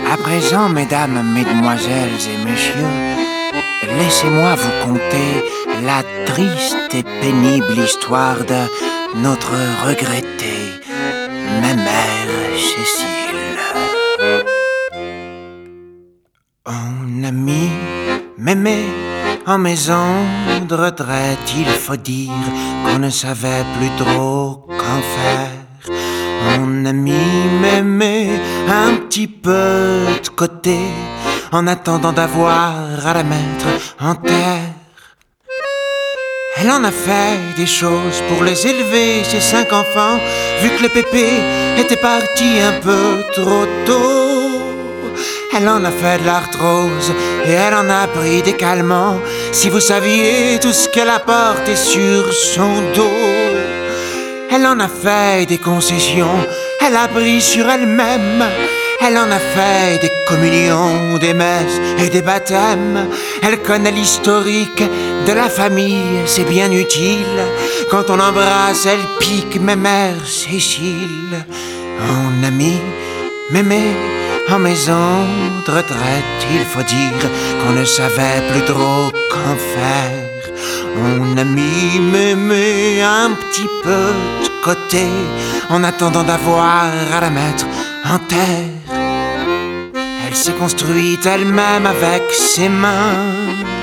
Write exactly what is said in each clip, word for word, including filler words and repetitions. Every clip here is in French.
À présent, mesdames, mesdemoiselles et messieurs, laissez-moi vous conter la triste et pénible histoire de notre regrettée mémère Cécile. On a mis mémé en maison de retraite, il faut dire qu'on ne savait plus trop qu'en faire. On a mis mémé un petit peu de côté en attendant d'avoir à la mettre en terre. Elle en a fait des choses pour les élever, ses cinq enfants, vu que le pépé était parti un peu trop tôt. Elle en a fait de l'arthrose et elle en a pris des calmants. Si vous saviez tout ce qu'elle a porté sur son dos. Elle en a fait des concessions, elle a pris sur elle-même. Elle en a fait des communions, des messes et des baptêmes. Elle connaît l'historique de la famille, c'est bien utile. Quand on l'embrasse, elle pique mémère Cécile. On a mis mémé en maison de retraite, il faut dire qu'on ne savait plus trop qu'en faire. On a mis mémé un petit peu de côté en attendant d'avoir à la mettre en terre. Elle s'est construite elle-même avec ses mains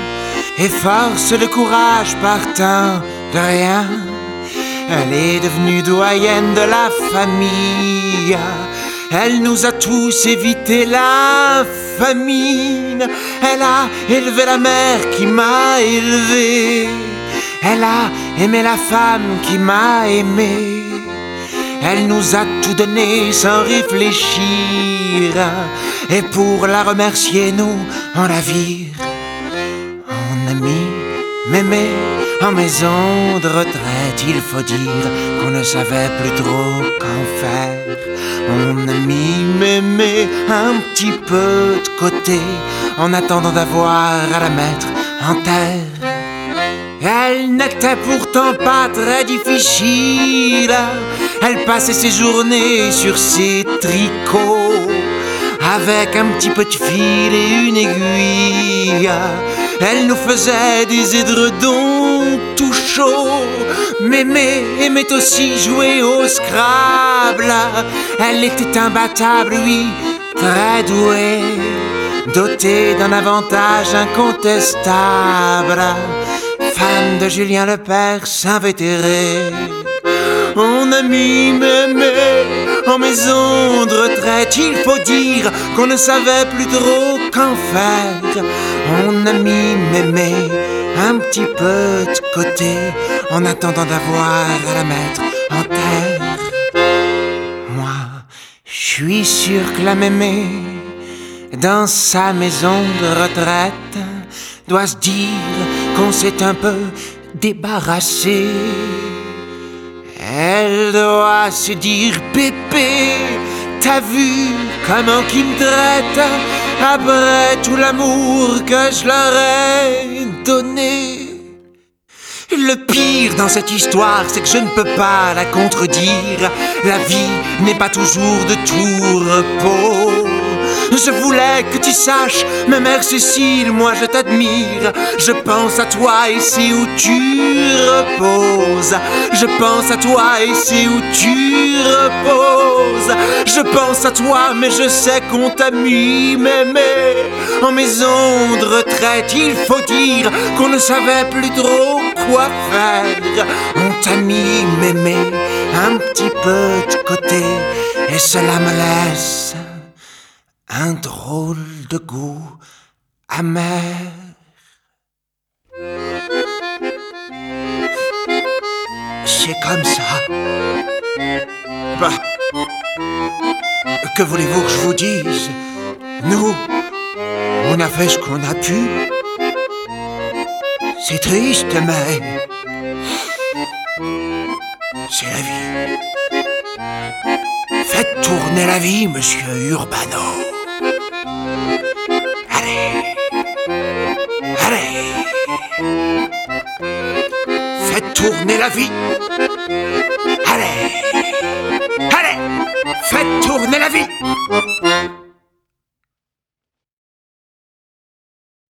et force le courage partant de rien. Elle est devenue doyenne de la famille. Elle nous a tous évité la famine. Elle a élevé la mère qui m'a élevé. Elle a aimé la femme qui m'a aimé. Elle nous a tout donné sans réfléchir. Et pour la remercier, nous, on la vire. On a mis mémé en maison de retraite, il faut dire qu'on ne savait plus trop qu'en faire. On a mis mémé un petit peu de côté en attendant d'avoir à la mettre en terre. Elle n'était pourtant pas très difficile. Elle passait ses journées sur ses tricots avec un petit peu de fil et une aiguille. Elle nous faisait des édredons tout chauds. Mémé aimait aussi jouer au Scrabble. Elle était imbattable, oui, très douée, dotée d'un avantage incontestable. Fan de Julien Lepers invétéré. On a mis mémé en maison de retraite, il faut dire qu'on ne savait plus trop qu'en faire. On a mis mémé un petit peu de côté en attendant d'avoir à la mettre en terre. Moi, je suis sûr que la mémé, dans sa maison de retraite, doit se dire qu'on s'est un peu débarrassé. Elle doit se dire, pépé, t'as vu comment qu'ils me traitent après tout l'amour que je leur ai donné. Le pire dans cette histoire, c'est que je ne peux pas la contredire. La vie n'est pas toujours de tout repos. Je voulais que tu saches, ma mère Cécile, moi je t'admire. Je pense à toi et c'est où tu reposes. Je pense à toi et c'est où tu reposes. Je pense à toi mais je sais qu'on t'a mis mémé en maison de retraite, il faut dire qu'on ne savait plus trop quoi faire. On t'a mis mémé un petit peu de côté et cela me laisse un drôle de goût amer. C'est comme ça. Bah, que voulez-vous que je vous dise? Nous, on a fait ce qu'on a pu. C'est triste, mais c'est la vie. Faites tourner la vie, monsieur Urbano. Allez, allez, faites tourner la vie. Allez, allez, faites tourner la vie.